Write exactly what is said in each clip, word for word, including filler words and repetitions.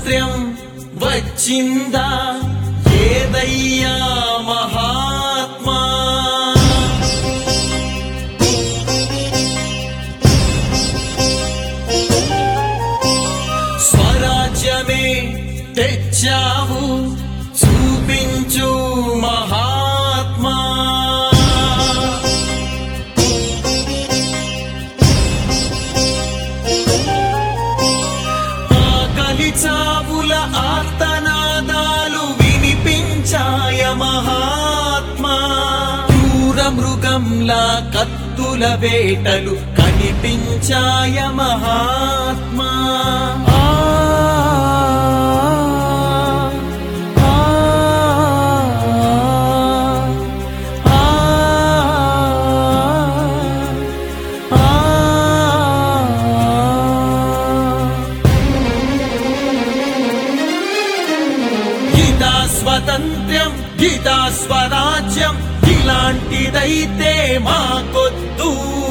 స్వాతంత్ర్యం వచ్చిందా ఏదయ్యా మహాత్మా స్వరాజ్యమే తెచ్చావు చూపించు మహాత్మా ఆకలి చావుల ఆర్తనాదాలు వినిపించాయ మహాత్మా క్రూర మృగంలా కత్తుల వేటలు కనిపించాయ మహాత్మా స్వతంత్ర్యం గీతా స్వరాజ్యం ఇలాంటిదైతే మాకొద్దు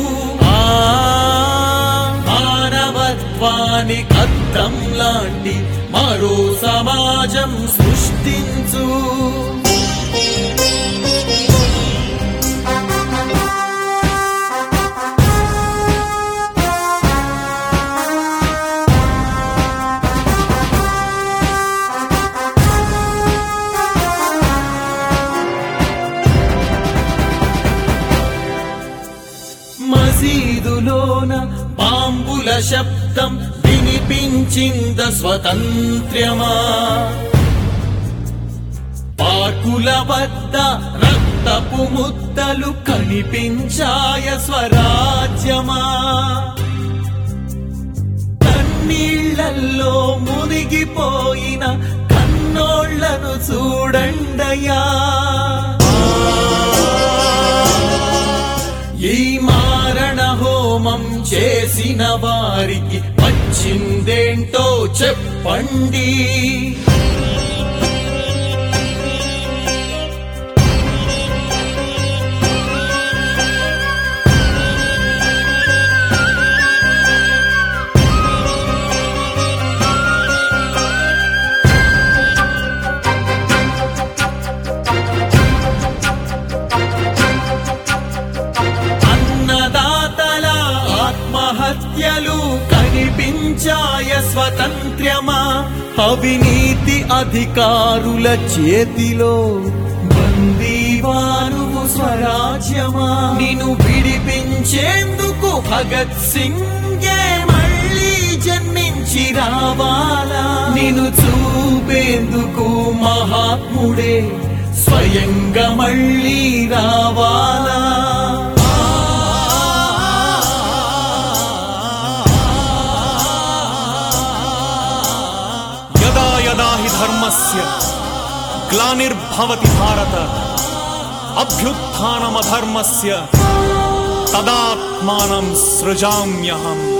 మానవత్వానికి అద్దం లాంటి మరో సమాజం సృష్టించు మసీదులోన బాంబుల శబ్దం వినిపించింద స్వతంత్ర్యమా పార్కుల వద్ద రక్తపు ముద్దలు కనిపించాయ స్వరాజ్యమా కన్నీళ్లల్లో మునిగిపోయిన కన్నోళ్లను చూడండయ్యా ఈ మారణ హోమం చేసిన వారికి వచ్చిందేంటో చెప్పండి హత్యలు కనిపించాయ స్వతంత్ర్యమా అవినీతి అధికారుల చేతిలో బందీవానువు స్వరాజ్యమా నిన్ను విడిపించేందుకు భగత్ సింగే మళ్ళీ జన్మించి రావాలా నిన్ను చూపేందుకు మహాత్ముడే స్వయంగా మళ్ళీ రావాలా ధర్మస్య గ్లానిర్భవతి భారత అభ్యుత్థానమధర్మస్య తదాత్మానం సృజామ్యహం.